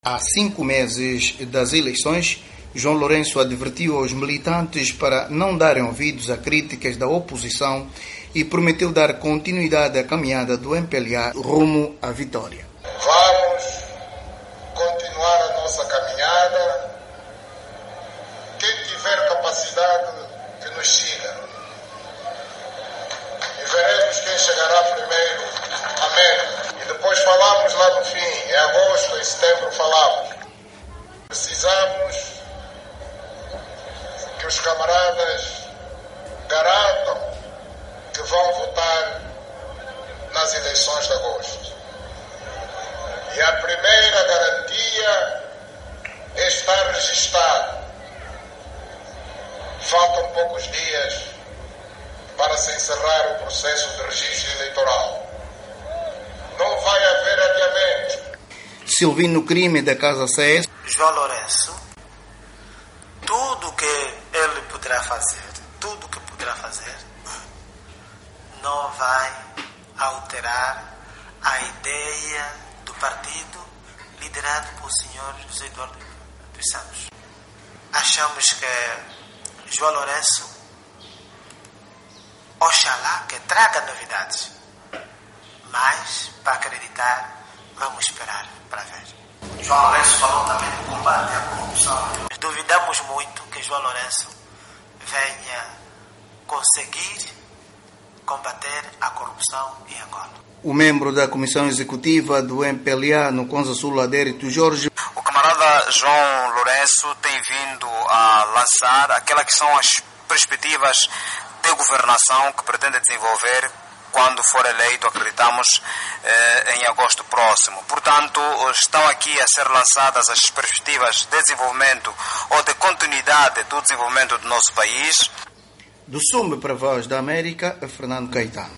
Há 5 meses das eleições, João Lourenço advertiu aos militantes para não darem ouvidos a críticas da oposição e prometeu dar continuidade à caminhada do MPLA rumo à vitória. Vamos continuar a nossa caminhada. Quem tiver capacidade, que nos siga. E veremos quem chegará primeiro. Amém. E depois falamos lá no fim, em agosto, em setembro falamos. Precisamos que os camaradas garantam que vão votar nas eleições de agosto. E a primeira garantia é estar registado. Faltam poucos dias para se encerrar o processo de registro eleitoral. Não vai haver adiamento. Silvino Crime da Casa CS. João Lourenço, tudo que ele poderá fazer, não vai alterar a ideia do partido liderado pelo senhor José Eduardo dos Santos. Achamos que João Lourenço, oxalá que traga novidades, mas para acreditar, vamos esperar para ver. João Lourenço falou também do combate à corrupção. Duvidamos muito que João Lourenço venha conseguir combater a corrupção em Angola. O membro da Comissão Executiva do MPLA no Conza Sul, Adérito Jorge. O camarada João Lourenço tem vindo a lançar aquelas que são as perspectivas de governação que pretende desenvolver quando for eleito, acreditamos, em agosto próximo. Portanto, estão aqui a ser lançadas as perspectivas de desenvolvimento ou de continuidade do desenvolvimento do nosso país. Do Sumbe para a Voz da América, Fernando Caetano.